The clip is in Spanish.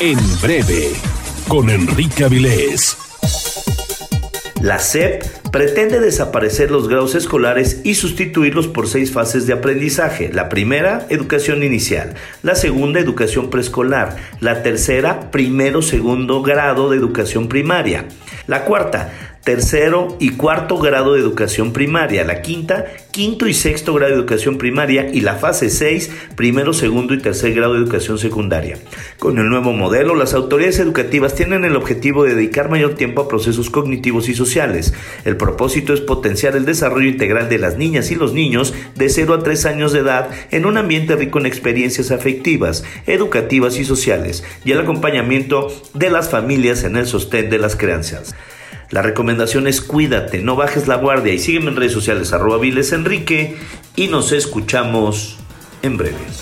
En breve, con Enrique Avilés. La SEP pretende desaparecer los grados escolares y sustituirlos por 6 fases de aprendizaje. La primera, educación inicial. La segunda, educación preescolar. La tercera, primero, segundo grado de educación primaria. La cuarta, tercero y cuarto grado de educación primaria. La quinta, quinto y sexto grado de educación primaria. Y la fase 6, primero, segundo y tercer grado de educación secundaria. Con el nuevo modelo, las autoridades educativas tienen el objetivo de dedicar mayor tiempo a procesos cognitivos y sociales. El propósito es potenciar el desarrollo integral de las niñas y los niños de 0 a 3 años de edad en un ambiente rico en experiencias afectivas, educativas y sociales, y el acompañamiento de las familias en el sostén de las crianzas. La recomendación es cuídate, no bajes la guardia y sígueme en redes sociales @vilesenrique y nos escuchamos en breve.